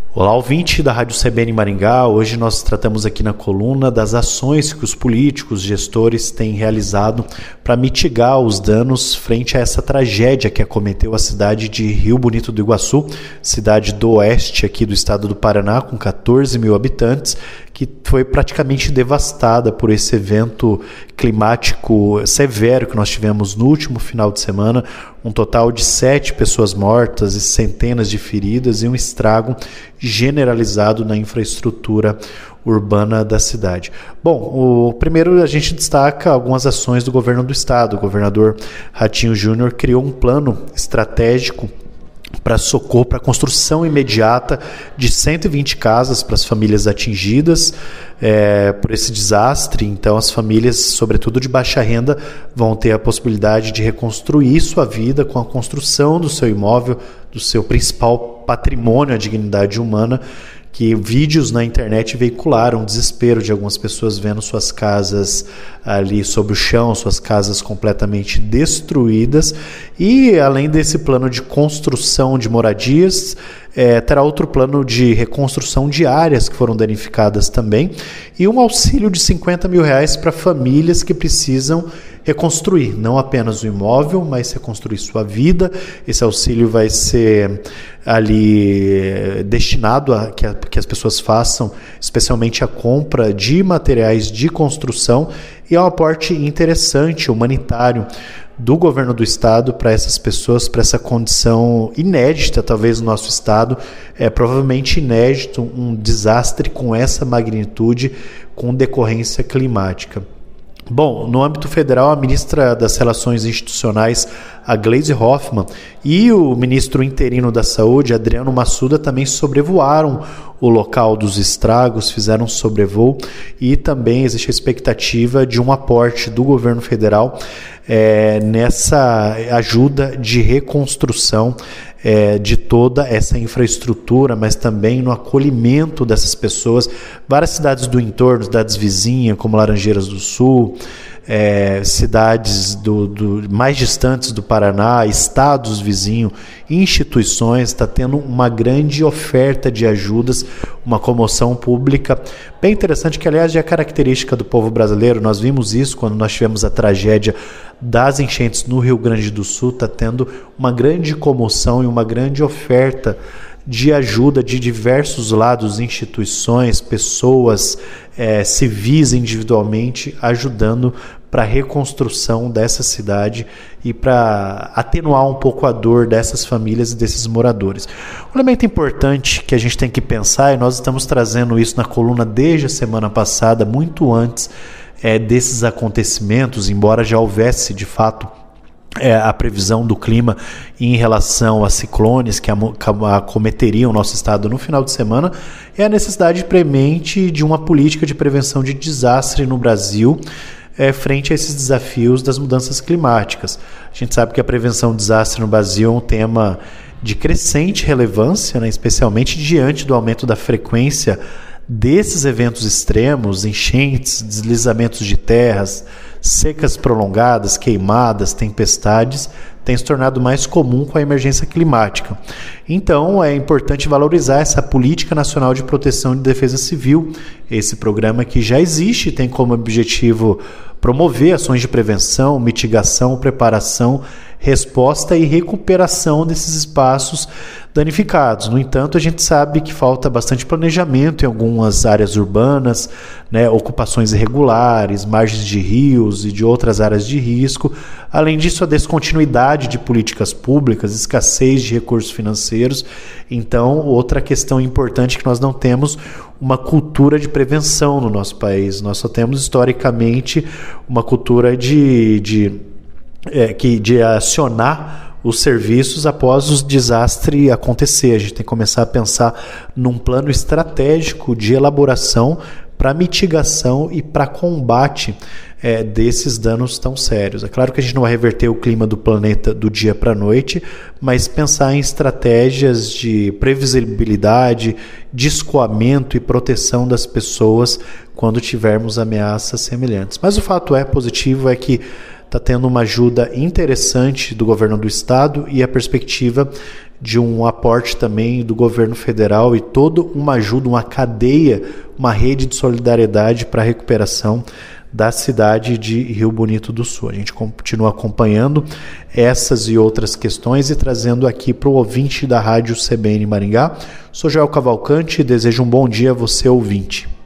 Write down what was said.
Olá, ouvinte da Rádio CBN Maringá. Hoje nós tratamos aqui na coluna das ações que os políticos, gestores têm realizado para mitigar os danos frente a essa tragédia que acometeu a cidade de Rio Bonito do Iguaçu, cidade do oeste aqui do estado do Paraná, com 14 mil habitantes, que foi praticamente devastada por esse evento climático severo que nós tivemos no último final de semana, um total de 7 pessoas mortas e centenas de feridas e um estrago generalizado na infraestrutura urbana da cidade. Bom, primeiro a gente destaca algumas ações do governo do estado. O governador Ratinho Júnior criou um plano estratégico para socorro, para a construção imediata de 120 casas para as famílias atingidas por esse desastre. Então as famílias, sobretudo de baixa renda, vão ter a possibilidade de reconstruir sua vida com a construção do seu imóvel, do seu principal patrimônio, a dignidade humana, que vídeos na internet veicularam o desespero de algumas pessoas vendo suas casas ali sob o chão, suas casas completamente destruídas. E além desse plano de construção de moradias, terá outro plano de reconstrução de áreas que foram danificadas também, e um auxílio de R$50 mil para famílias que precisam reconstruir, não apenas o imóvel, mas reconstruir sua vida. Esse auxílio vai ser ali destinado a que as pessoas façam, especialmente a compra de materiais de construção, e é um aporte interessante, humanitário, do governo do estado para essas pessoas, para essa condição inédita, talvez no nosso estado, provavelmente inédito, um desastre com essa magnitude, com decorrência climática. Bom, no âmbito federal, a ministra das Relações Institucionais, a Gleisi Hoffmann, e o ministro interino da Saúde, Adriano Massuda, também sobrevoaram o local dos estragos, fizeram um sobrevoo, e também existe a expectativa de um aporte do governo federal nessa ajuda de reconstrução de toda essa infraestrutura, mas também no acolhimento dessas pessoas. Várias cidades do entorno, cidades vizinhas, como Laranjeiras do Sul, cidades mais distantes do Paraná, estados vizinhos, instituições, está tendo uma grande oferta de ajudas, uma comoção pública bem interessante, que aliás é a característica do povo brasileiro. Nós vimos isso quando nós tivemos a tragédia das enchentes no Rio Grande do Sul. Está tendo uma grande comoção e uma grande oferta de ajuda de diversos lados, instituições, pessoas, civis individualmente, ajudando para a reconstrução dessa cidade e para atenuar um pouco a dor dessas famílias e desses moradores. Um elemento importante que a gente tem que pensar, e nós estamos trazendo isso na coluna desde a semana passada, muito antes desses acontecimentos, embora já houvesse de fato a previsão do clima em relação a ciclones que acometeriam o nosso estado no final de semana, é a necessidade premente de uma política de prevenção de desastre no Brasil, frente a esses desafios das mudanças climáticas. A gente sabe que a prevenção de desastre no Brasil é um tema de crescente relevância, né, especialmente diante do aumento da frequência desses eventos extremos, enchentes, deslizamentos de terras, secas prolongadas, queimadas, tempestades, tem se tornado mais comum com a emergência climática. Então, é importante valorizar essa Política Nacional de Proteção e Defesa Civil, esse programa que já existe e tem como objetivo promover ações de prevenção, mitigação, preparação, resposta e recuperação desses espaços danificados. No entanto, a gente sabe que falta bastante planejamento em algumas áreas urbanas, né, ocupações irregulares, margens de rios e de outras áreas de risco. Além disso, a descontinuidade de políticas públicas, escassez de recursos financeiros. Então, outra questão importante é que nós não temos uma cultura de prevenção no nosso país. Nós só temos, historicamente, uma cultura de acionar os serviços após o desastre acontecer. A gente tem que começar a pensar num plano estratégico de elaboração para mitigação e para combate desses danos tão sérios. É claro que a gente não vai reverter o clima do planeta do dia para a noite, mas pensar em estratégias de previsibilidade, de escoamento e proteção das pessoas quando tivermos ameaças semelhantes. Mas o fato positivo é que está tendo uma ajuda interessante do governo do estado e a perspectiva de um aporte também do governo federal e toda uma ajuda, uma cadeia, uma rede de solidariedade para a recuperação da cidade de Rio Bonito do Sul. A gente continua acompanhando essas e outras questões e trazendo aqui para o ouvinte da Rádio CBN Maringá. Sou Joel Cavalcante e desejo um bom dia a você, ouvinte.